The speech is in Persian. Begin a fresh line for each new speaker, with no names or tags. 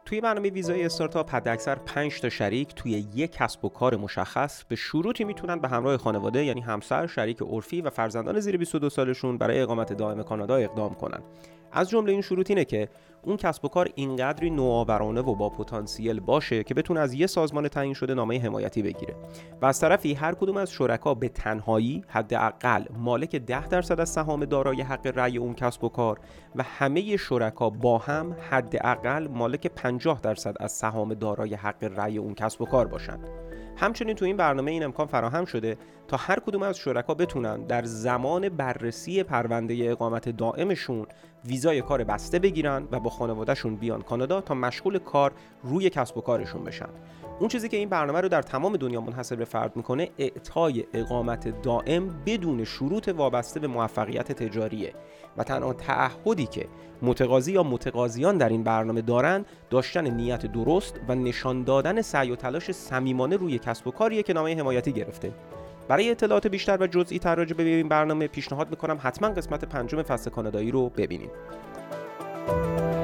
توی برنامه ویزای استارتاپ حداکثر 5 تا شریک توی یک کسب و کار مشخص به شروطی میتونن به همراه خانواده، یعنی همسر، شریک عرفی و فرزندان زیر 22 سالشون برای اقامت دائم کانادا اقدام کنن. از جمله این شروط اینه که اون کسب و کار اینقدری نوآورانه و با پتانسیل باشه که بتونه از یه سازمان تعیین شده نامه حمایتی بگیره و از طرفی هر کدوم از شرکا به تنهایی حداقل مالک 10% از سهام دارای حق رأی اون کسب و کار و همه شرکا با هم حداقل مالک 50% از سهام دارای حق رأی اون کسب و کار باشن. همچنین تو این برنامه این امکان فراهم شده تا هر کدوم از شرکا بتونن در زمان بررسی پرونده اقامت دائمشون ویزای کار بسته بگیرن و با خانوادهشون بیان کانادا تا مشغول کار روی کسب و کارشون بشن. اون چیزی که این برنامه رو در تمام دنیا منحصر به فرد میکنه اعطای اقامت دائم بدون شروط وابسته به موفقیت تجاریه و تنها تعهدی که متقاضی یا متقاضیان در این برنامه دارن داشتن نیت درست و نشان دادن سعی و تلاش صمیمانه روی کسب و کاریه که نامه حمایتی گرفته. برای اطلاعات بیشتر و جزئی تر راجع به این برنامه پیشنهاد میکنم حتما قسمت 5 فصل کانادایی رو ببینید.